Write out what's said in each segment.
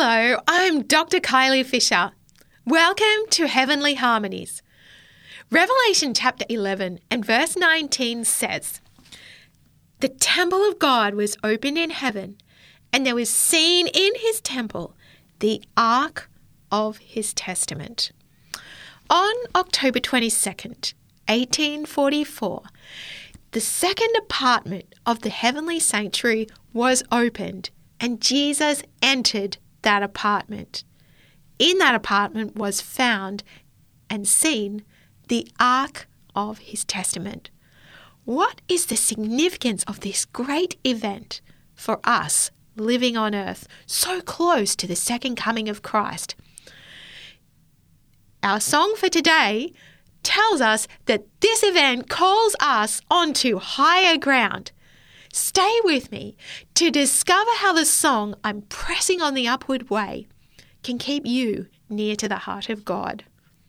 Hello, I'm Dr. Kylie Fisher. Welcome to Heavenly Harmonies. Revelation chapter 11 and verse 19 says, "The temple of God was opened in heaven, and there was seen in his temple the ark of his testament." On October 22nd, 1844, the second apartment of the heavenly sanctuary was opened, and Jesus entered that apartment. In that apartment was found and seen the ark of his testament. What is the significance of this great event for us living on earth, so close to the second coming of Christ? Our song for today tells us that this event calls us onto higher ground. Stay with me to discover how the song "I'm Pressing on the Upward Way" can keep you near to the heart of God.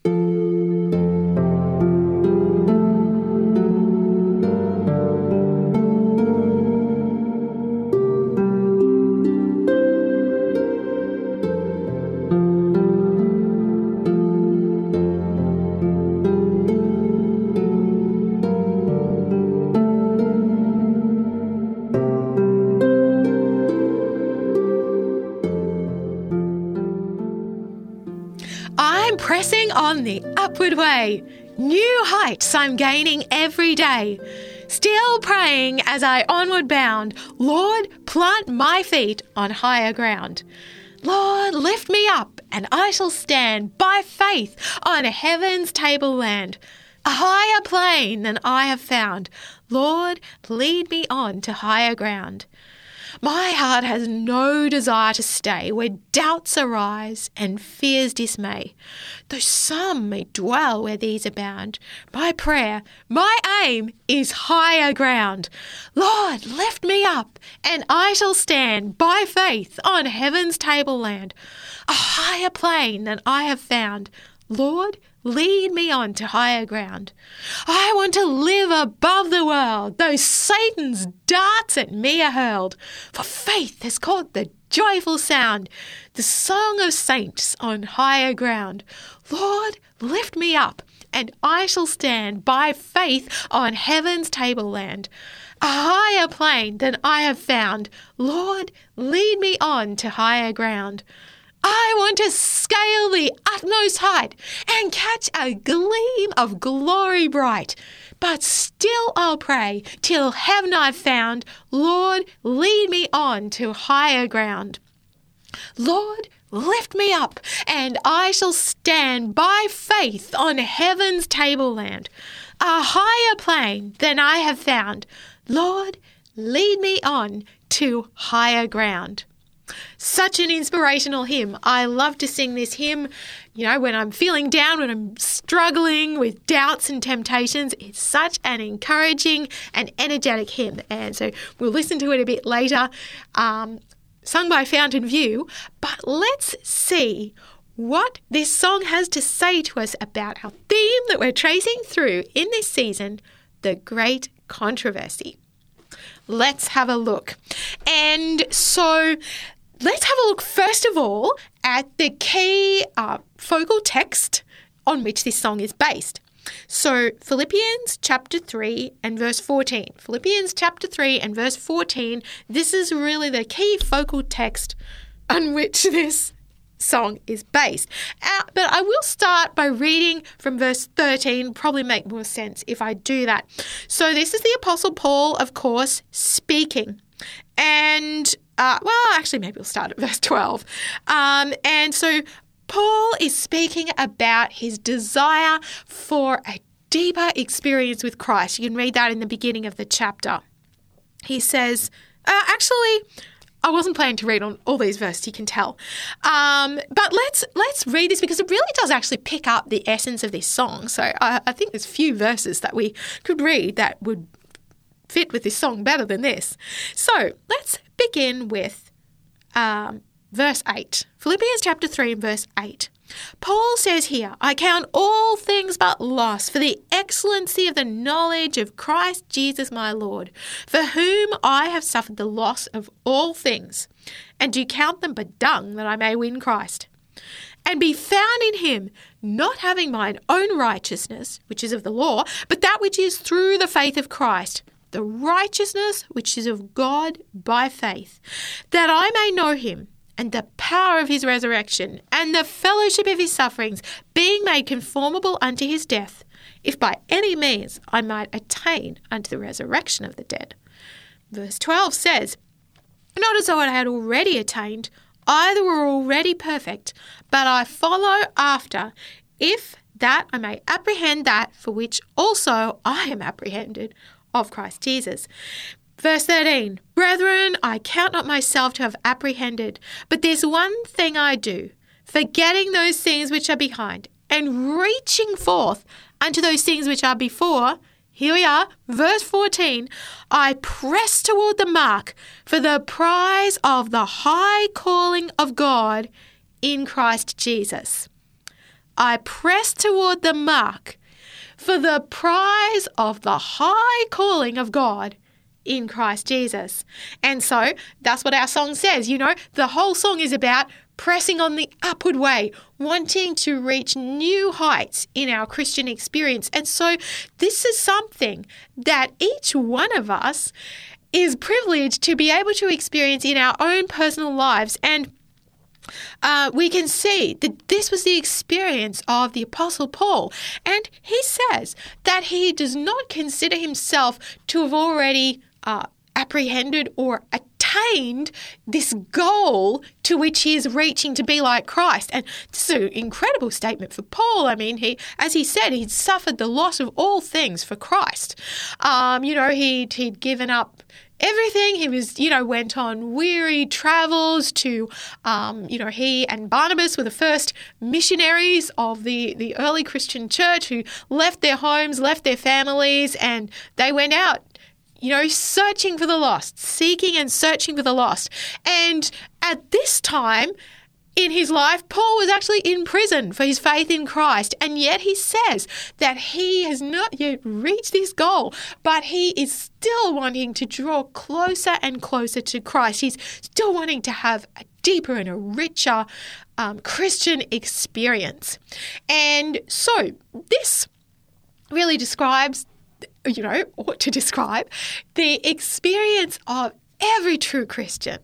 I'm pressing on the upward way. New heights I'm gaining every day. Still praying as I onward bound. Lord, plant my feet on higher ground. Lord, lift me up and I shall stand by faith on heaven's tableland. A higher plane than I have found. Lord, lead me on to higher ground. My heart has no desire to stay where doubts arise and fears dismay. Though some may dwell where these abound, my prayer, my aim is higher ground. Lord, lift me up and I shall stand by faith on heaven's tableland. A higher plane than I have found. Lord, lead me on to higher ground. I want to live above the world, though Satan's darts at me are hurled. For faith has caught the joyful sound, the song of saints on higher ground. Lord, lift me up, and I shall stand by faith on heaven's tableland. A higher plane than I have found. Lord, lead me on to higher ground. I want to scale the utmost height and catch a gleam of glory bright. But still I'll pray till heaven I've found. Lord, lead me on to higher ground. Lord, lift me up and I shall stand by faith on heaven's tableland. A higher plane than I have found. Lord, lead me on to higher ground. Such an inspirational hymn. I love to sing this hymn, when I'm feeling down, when I'm struggling with doubts and temptations. It's such an encouraging and energetic hymn. And so we'll listen to it a bit later, sung by Fountain View. But let's see what this song has to say to us about our theme that we're tracing through in this season, the Great Controversy. Let's have a look. And so let's have a look first of all at the key focal text on which this song is based. So Philippians chapter 3 and verse 14. Philippians chapter 3 and verse 14. This is really the key focal text on which this song is based. But I will start by reading from verse 13. Probably make more sense if I do that. So this is the Apostle Paul, of course, speaking. And, maybe we'll start at verse 12. And so Paul is speaking about his desire for a deeper experience with Christ. You can read that in the beginning of the chapter. He says, I wasn't planning to read on all these verses, you can tell. But let's read this because it really does actually pick up the essence of this song. So I think there's few verses that we could read that would fit with this song better than this. So let's begin with verse 8. Philippians chapter 3 and verse 8. Paul says here, "I count all things but loss for the excellency of the knowledge of Christ Jesus my Lord, for whom I have suffered the loss of all things, and do count them but dung, that I may win Christ, and be found in him, not having mine own righteousness, which is of the law, but that which is through the faith of Christ, the righteousness which is of God by faith, that I may know him, and the power of his resurrection, and the fellowship of his sufferings, being made conformable unto his death, if by any means I might attain unto the resurrection of the dead. Verse 12 says, not as though I had already attained, either were already perfect, but I follow after, if that I may apprehend that for which also I am apprehended of Christ Jesus. Verse 13, brethren, I count not myself to have apprehended, but this one thing I do, forgetting those things which are behind, and reaching forth unto those things which are before. Here we are, verse 14, I press toward the mark for the prize of the high calling of God in Christ Jesus. I press toward the mark for the prize of the high calling of God in Christ Jesus. And so that's what our song says. You know, the whole song is about pressing on the upward way, wanting to reach new heights in our Christian experience. And so this is something that each one of us is privileged to be able to experience in our own personal lives. And we can see that this was the experience of the Apostle Paul. And he says that he does not consider himself to have already apprehended or attained this goal to which he is reaching to be like Christ. And this is an incredible statement for Paul. I mean, as he said, he'd suffered the loss of all things for Christ. He'd given up everything. He was, went on weary travels to, he and Barnabas were the first missionaries of the early Christian church who left their homes, left their families, and they went out, searching for the lost, seeking and searching for the lost. And at this time in his life, Paul was actually in prison for his faith in Christ. And yet he says that he has not yet reached this goal, but he is still wanting to draw closer and closer to Christ. He's still wanting to have a deeper and a richer Christian experience. And so this really describes ought to describe the experience of every true Christian.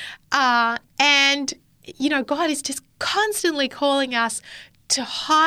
And God is just constantly calling us to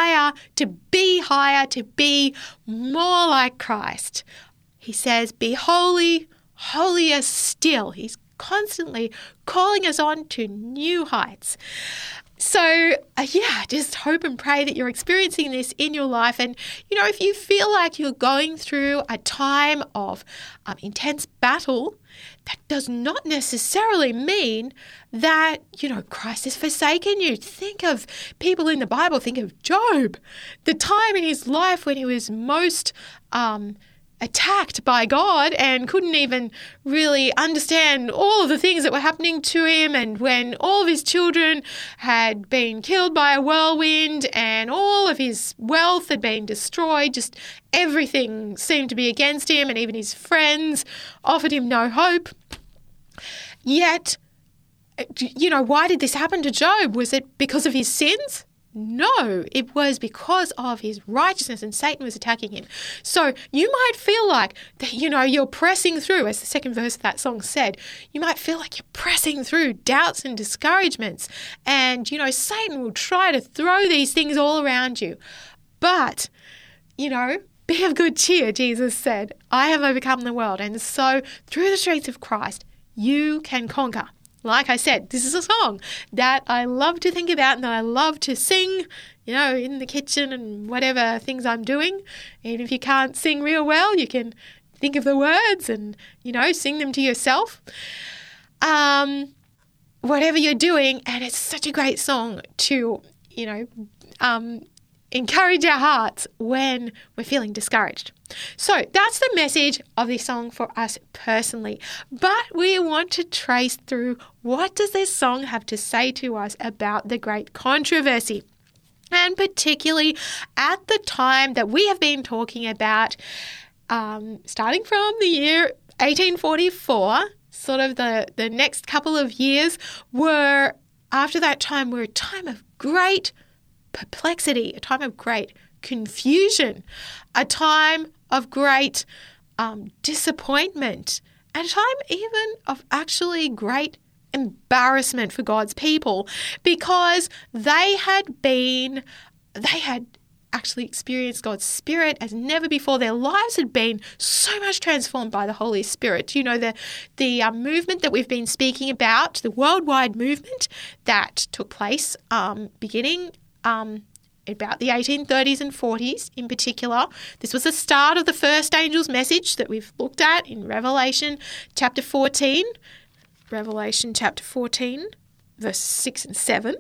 be more like Christ. He says, be holy, holier still. He's constantly calling us on to new heights. So, just hope and pray that you're experiencing this in your life. And, if you feel like you're going through a time of intense battle, that does not necessarily mean that, Christ has forsaken you. Think of people in the Bible. Think of Job, the time in his life when he was most attacked by God and couldn't even really understand all of the things that were happening to him, and when all of his children had been killed by a whirlwind and all of his wealth had been destroyed, just everything seemed to be against him, and even his friends offered him no hope. Yet, why did this happen to Job? Was it because of his sins? No, it was because of his righteousness, and Satan was attacking him. So you might feel like that, you're pressing through, as the second verse of that song said, you might feel like you're pressing through doubts and discouragements, and, Satan will try to throw these things all around you. But, be of good cheer, Jesus said, I have overcome the world. And so through the strength of Christ, you can conquer. Like I said, this is a song that I love to think about and that I love to sing, in the kitchen and whatever things I'm doing. And if you can't sing real well, you can think of the words and, sing them to yourself. Whatever you're doing, and it's such a great song to, encourage our hearts when we're feeling discouraged. So that's the message of this song for us personally. But we want to trace through, what does this song have to say to us about the great controversy? And particularly at the time that we have been talking about, starting from the year 1844, sort of the next couple of years were a time of great perplexity, a time of great confusion, a time of great disappointment, and a time even of actually great embarrassment for God's people, because they had actually experienced God's Spirit as never before. Their lives had been so much transformed by the Holy Spirit. You know, the movement that we've been speaking about, the worldwide movement that took place beginning about the 1830s and 40s in particular. This was the start of the first angel's message that we've looked at in Revelation chapter 14. Revelation chapter 14, verses 6 and 7.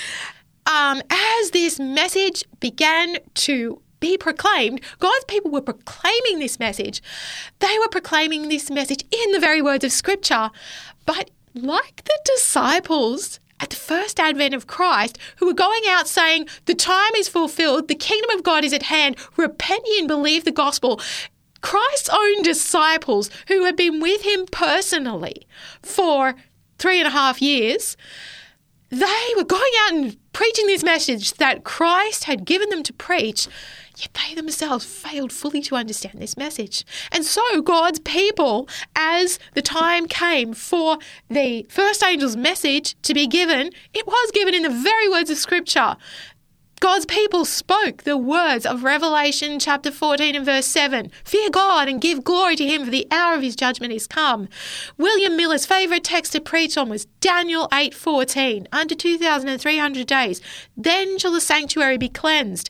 As this message began to be proclaimed, God's people were proclaiming this message. They were proclaiming this message in the very words of Scripture. But like the disciples at the first advent of Christ, who were going out saying, the time is fulfilled, the kingdom of God is at hand, repent ye and believe the gospel, Christ's own disciples, who had been with him personally for 3.5 years, they were going out and preaching this message that Christ had given them to preach, yet they themselves failed fully to understand this message. And so God's people, as the time came for the first angel's message to be given, it was given in the very words of Scripture. God's people spoke the words of Revelation chapter 14 and verse 7. Fear God and give glory to him, for the hour of his judgment is come. William Miller's favourite text to preach on was Daniel 8:14. Under 2,300 days, then shall the sanctuary be cleansed.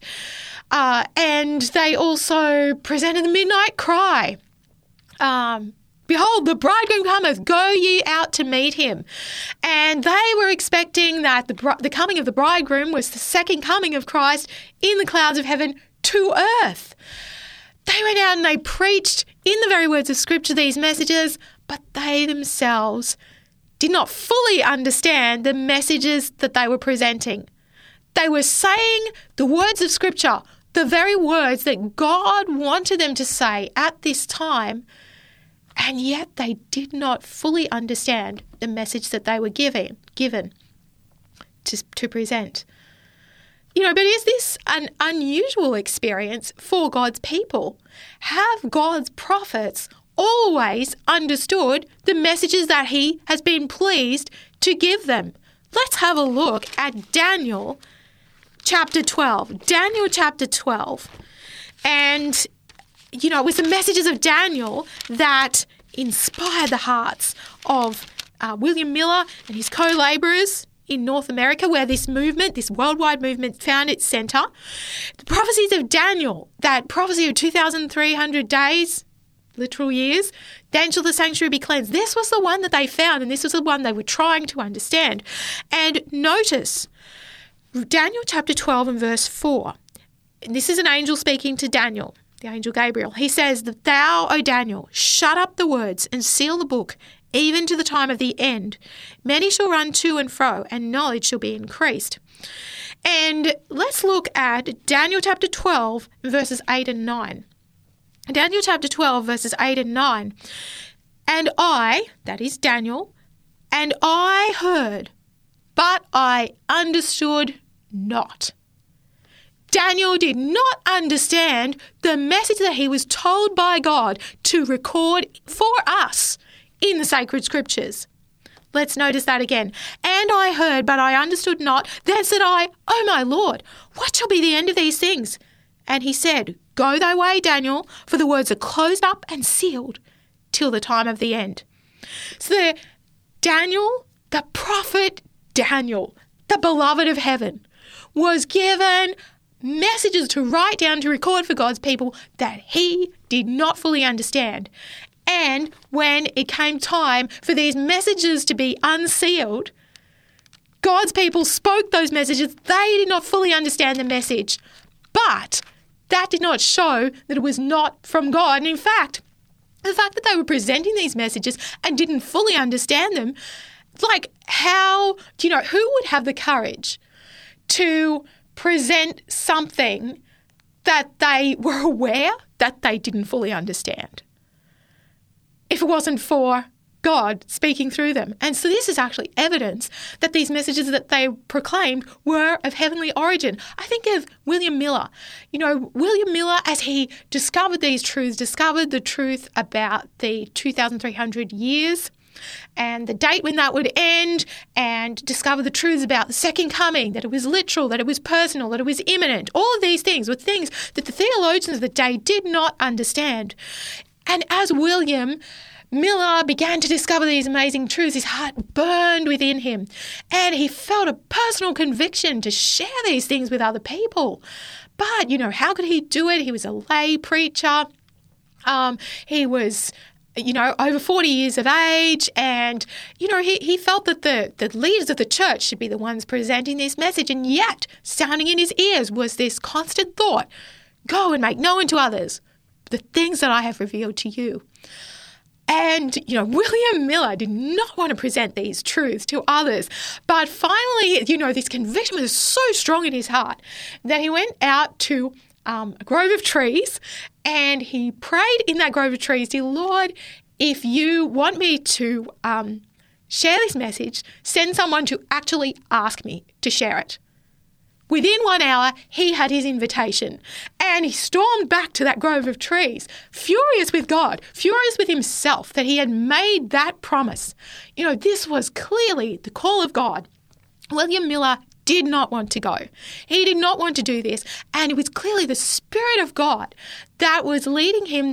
And they also presented the midnight cry. Behold, the bridegroom cometh, go ye out to meet him. And they were expecting that the coming of the bridegroom was the second coming of Christ in the clouds of heaven to earth. They went out and they preached in the very words of Scripture these messages, but they themselves did not fully understand the messages that they were presenting. They were saying the words of Scripture, the very words that God wanted them to say at this time, and yet they did not fully understand the message that they were given to present. You know, but is this an unusual experience for God's people? Have God's prophets always understood the messages that he has been pleased to give them? Let's have a look at Daniel chapter 12. Daniel chapter 12. And you know, it was the messages of Daniel that inspired the hearts of William Miller and his co-labourers in North America, where this movement, this worldwide movement, found its centre. The prophecies of Daniel, that prophecy of 2,300 days, literal years, then shall the sanctuary be cleansed. This was the one that they found, and this was the one they were trying to understand. And notice, Daniel chapter 12 and verse 4. And this is an angel speaking to Daniel, the angel Gabriel. He says that thou, O Daniel, shut up the words and seal the book, even to the time of the end. Many shall run to and fro, and knowledge shall be increased. And let's look at Daniel chapter 12, verses 8 and 9. Daniel chapter 12, verses 8 and 9. And I, that is Daniel, and I heard, but I understood not. Daniel did not understand the message that he was told by God to record for us in the sacred Scriptures. Let's notice that again. And I heard, but I understood not. Then said I, O my Lord, what shall be the end of these things? And he said, Go thy way, Daniel, for the words are closed up and sealed till the time of the end. So Daniel, the prophet Daniel, the beloved of heaven, was given messages to write down, to record for God's people that he did not fully understand. And when it came time for these messages to be unsealed, God's people spoke those messages. They did not fully understand the message, but that did not show that it was not from God. And in fact, the fact that they were presenting these messages and didn't fully understand them, like how, who would have the courage to present something that they were aware that they didn't fully understand? If it wasn't for God speaking through them. And so this is actually evidence that these messages that they proclaimed were of heavenly origin. I think of William Miller. William Miller, as he discovered these truths, discovered the truth about the 2,300 years and the date when that would end, and discover the truths about the second coming, that it was literal, that it was personal, that it was imminent. All of these things were things that the theologians of the day did not understand. And as William Miller began to discover these amazing truths, his heart burned within him, and he felt a personal conviction to share these things with other people. But, how could he do it? He was a lay preacher. He was over 40 years of age, and, he felt that the leaders of the church should be the ones presenting this message, and yet sounding in his ears was this constant thought, go and make known to others the things that I have revealed to you. And, William Miller did not want to present these truths to others, but finally, this conviction was so strong in his heart that he went out to a grove of trees, and he prayed in that grove of trees, dear Lord, if you want me to share this message, send someone to actually ask me to share it. Within 1 hour, he had his invitation, and he stormed back to that grove of trees, furious with God, furious with himself that he had made that promise. This was clearly the call of God. William Miller did not want to go. He did not want to do this. And it was clearly the Spirit of God that was leading him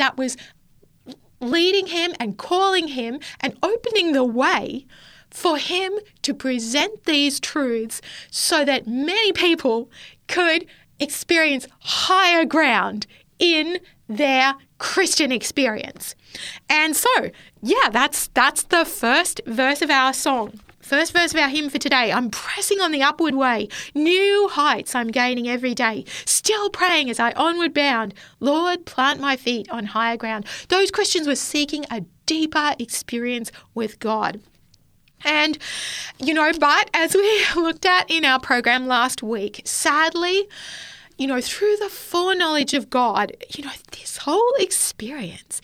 and calling him and opening the way for him to present these truths so that many people could experience higher ground in their Christian experience. And so, that's the first verse of our song. First verse of our hymn for today. I'm pressing on the upward way. New heights I'm gaining every day. Still praying as I onward bound. Lord, plant my feet on higher ground. Those Christians were seeking a deeper experience with God. And, but as we looked at in our program last week, sadly, through the foreknowledge of God, this whole experience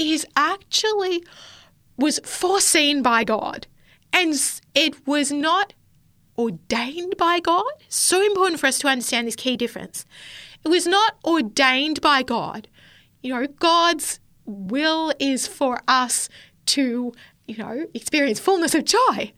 was foreseen by God. And it was not ordained by God. So important for us to understand this key difference. It was not ordained by God. God's will is for us to, experience fullness of joy.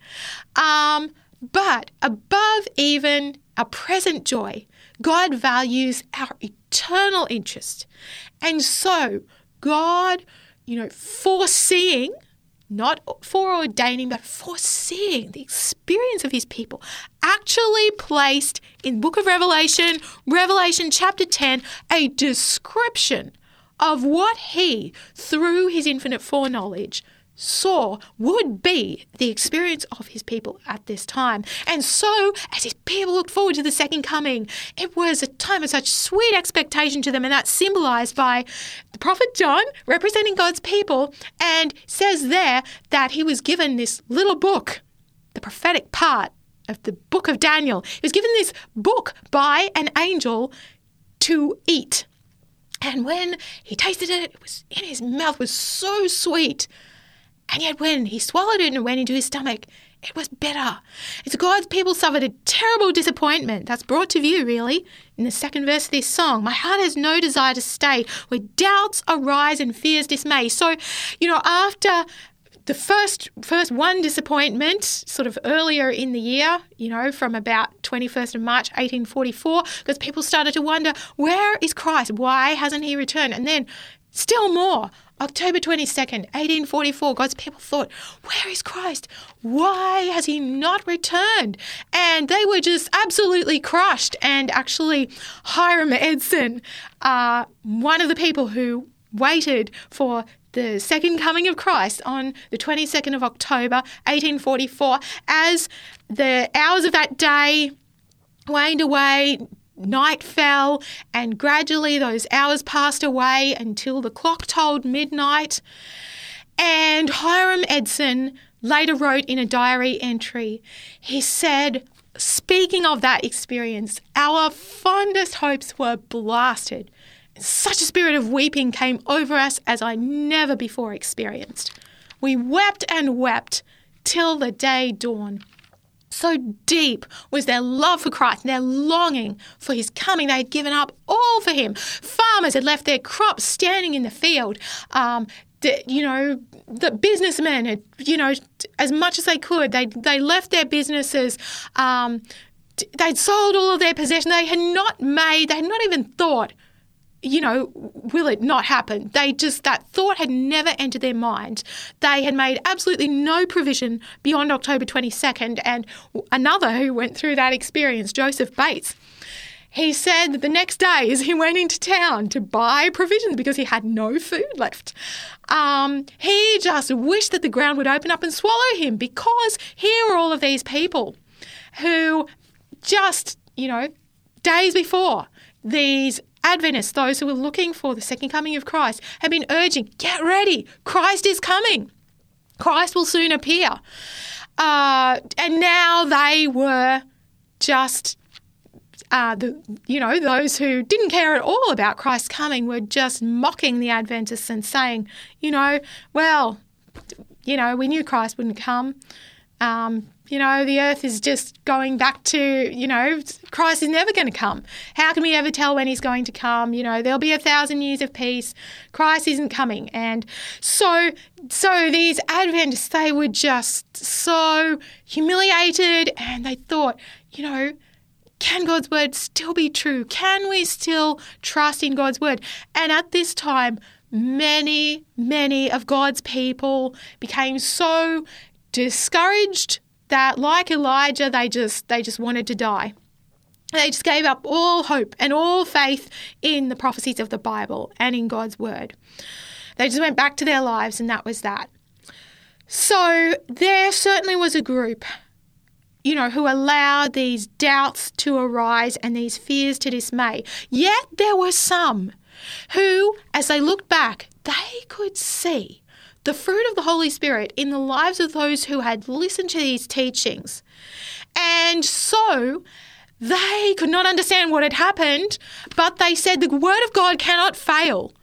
But above even our present joy, God values our eternal interest. And so God, foreseeing, not foreordaining, but foreseeing the experience of his people, actually placed in the book of Revelation, Revelation chapter 10, a description of what he, through his infinite foreknowledge, saw would be the experience of his people at this time. And so, as his people looked forward to the second coming, it was a time of such sweet expectation to them, and that's symbolized by the prophet John representing God's people, and says there that he was given this little book, the prophetic part of the book of Daniel. He was given this book by an angel to eat. And when he tasted it, it was in his mouth was so sweet. And yet when he swallowed it and it went into his stomach, it was bitter. It's God's people suffered a terrible disappointment. That's brought to view, really, in the second verse of this song. My heart has no desire to stay, where doubts arise and fears dismay. So, after the first one disappointment, sort of earlier in the year, from about 21st of March, 1844, because people started to wonder, where is Christ? Why hasn't he returned? And then still more, October 22nd, 1844, God's people thought, where is Christ? Why has he not returned? And they were just absolutely crushed. And actually, Hiram Edson, one of the people who waited for the second coming of Christ on the 22nd of October, 1844, as the hours of that day waned away, night fell, and gradually those hours passed away until the clock tolled midnight. And Hiram Edson later wrote in a diary entry, he said, speaking of that experience, our fondest hopes were blasted. Such a spirit of weeping came over us as I never before experienced. We wept and wept till the day dawned. So deep was their love for Christ and their longing for his coming. They had given up all for him. Farmers had left their crops standing in the field. The businessmen had, as much as they could, they left their businesses. They'd sold all of their possessions. They had not even thought, will it not happen? That thought had never entered their mind. They had made absolutely no provision beyond October 22nd. And another who went through that experience, Joseph Bates, he said that the next day as he went into town to buy provisions because he had no food left, he just wished that the ground would open up and swallow him, because here were all of these people who just, days before, these Adventists, those who were looking for the second coming of Christ, had been urging, get ready, Christ is coming. Christ will soon appear. And now they were just, those who didn't care at all about Christ's coming were just mocking the Adventists and saying, we knew Christ wouldn't come. The earth is just going back to, Christ is never going to come. How can we ever tell when he's going to come? There'll be 1,000 years of peace. Christ isn't coming. And so these Adventists, they were just so humiliated, and they thought, can God's word still be true? Can we still trust in God's word? And at this time, many, many of God's people became so discouraged that, like Elijah, they just wanted to die. They just gave up all hope and all faith in the prophecies of the Bible and in God's word. They just went back to their lives, and that was that. So there certainly was a group, who allowed these doubts to arise and these fears to dismay. Yet there were some who, as they looked back, they could see the fruit of the Holy Spirit in the lives of those who had listened to these teachings. And so they could not understand what had happened, but they said the word of God cannot fail.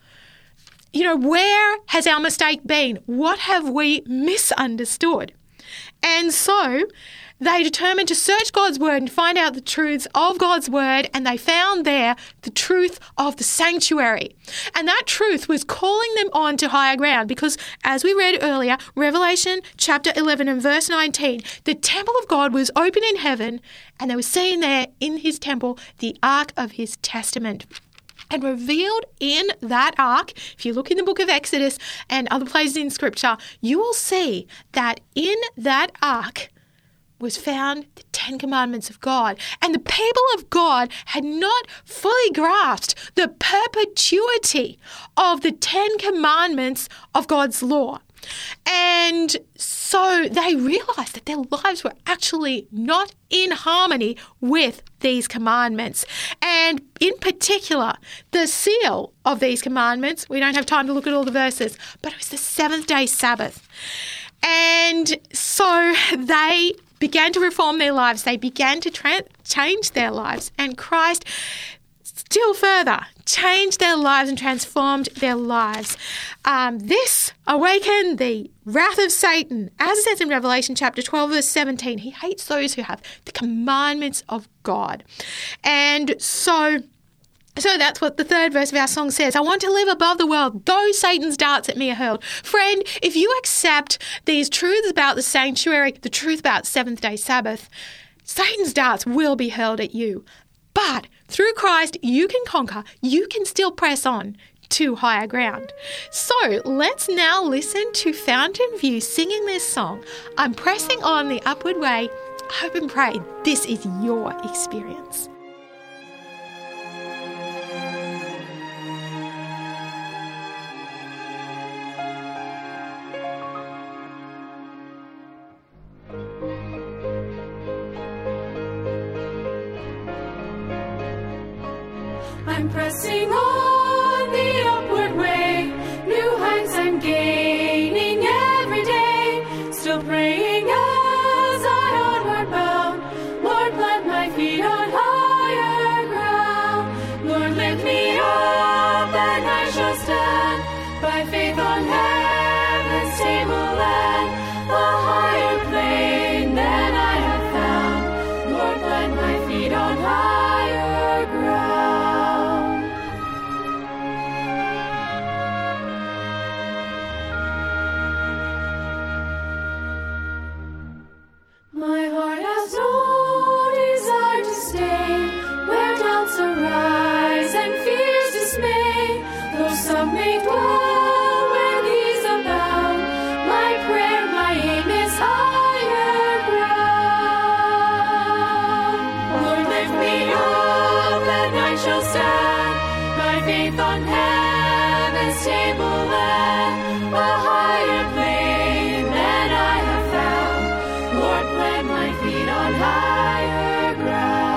Where has our mistake been? What have we misunderstood? And so they determined to search God's word and find out the truths of God's word, and they found there the truth of the sanctuary. And that truth was calling them on to higher ground, because as we read earlier, Revelation chapter 11 and verse 19, the temple of God was open in heaven, and they were seeing there in his temple the ark of his testament. And revealed in that ark, if you look in the book of Exodus and other places in Scripture, you will see that in that ark was found the 10 Commandments of God. And the people of God had not fully grasped the perpetuity of the 10 Commandments of God's law. And so they realized that their lives were actually not in harmony with these commandments. And in particular, the seal of these commandments, we don't have time to look at all the verses, but it was the seventh-day Sabbath. And so they began to reform their lives. They began to change their lives. And Christ still further changed their lives and transformed their lives. This awakened the wrath of Satan. As it says in Revelation chapter 12, verse 17, he hates those who have the commandments of God. And so that's what the third verse of our song says. I want to live above the world, though Satan's darts at me are hurled. Friend, if you accept these truths about the sanctuary, the truth about seventh-day Sabbath, Satan's darts will be hurled at you. But through Christ, you can conquer. You can still press on to higher ground. So let's now listen to Fountain View singing this song, I'm Pressing on the Upward Way. I hope and pray this is your experience. I'm pressing on the upward way, new heights I'm gaining every day, still praying as I onward bound, Lord plant my feet on higher ground, Lord lift me up and I shall stand, by faith on heaven's table land. faith on heaven's tableland, a higher plane than I have found. Lord, plant my feet on higher ground.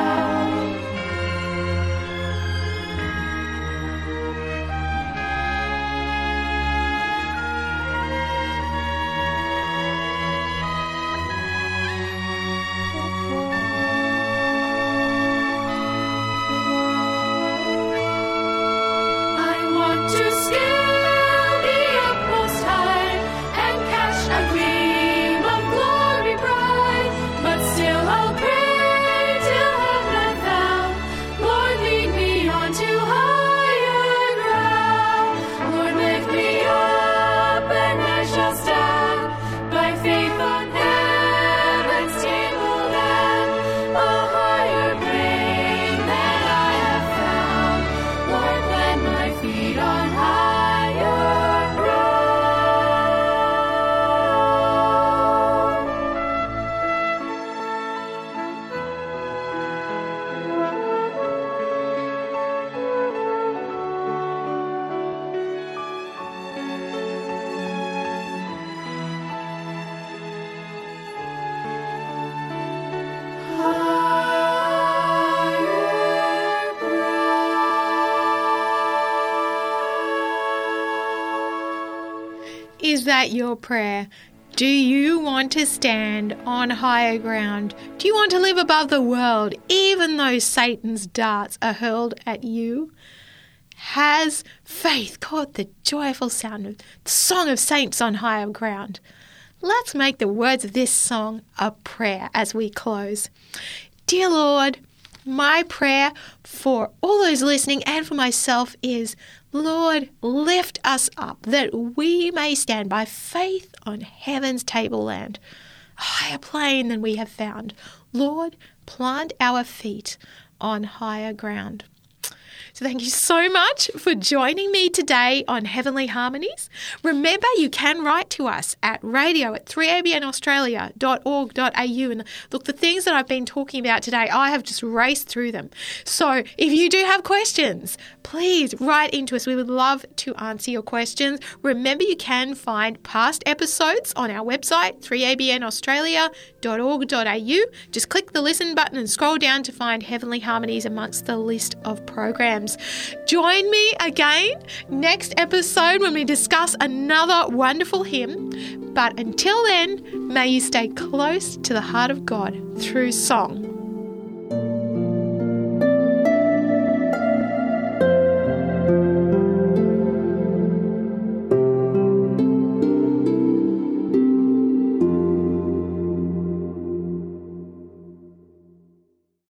Is that your prayer? Do you want to stand on higher ground? Do you want to live above the world, even though Satan's darts are hurled at you? Has faith caught the joyful sound of the song of saints on higher ground? Let's make the words of this song a prayer as we close. Dear Lord, my prayer for all those listening and for myself is, Lord, lift us up that we may stand by faith on heaven's tableland, a higher plane than we have found. Lord, plant our feet on higher ground. So thank you so much for joining me today on Heavenly Harmonies. Remember, you can write to us at radio@3abnaustralia.org.au. And look, the things that I've been talking about today, I have just raced through them. So if you do have questions, please write into us. We would love to answer your questions. Remember, you can find past episodes on our website, 3abnaustralia.org.au. Just click the listen button and scroll down to find Heavenly Harmonies amongst the list of programs. Join me again next episode when we discuss another wonderful hymn. But until then, may you stay close to the heart of God through song.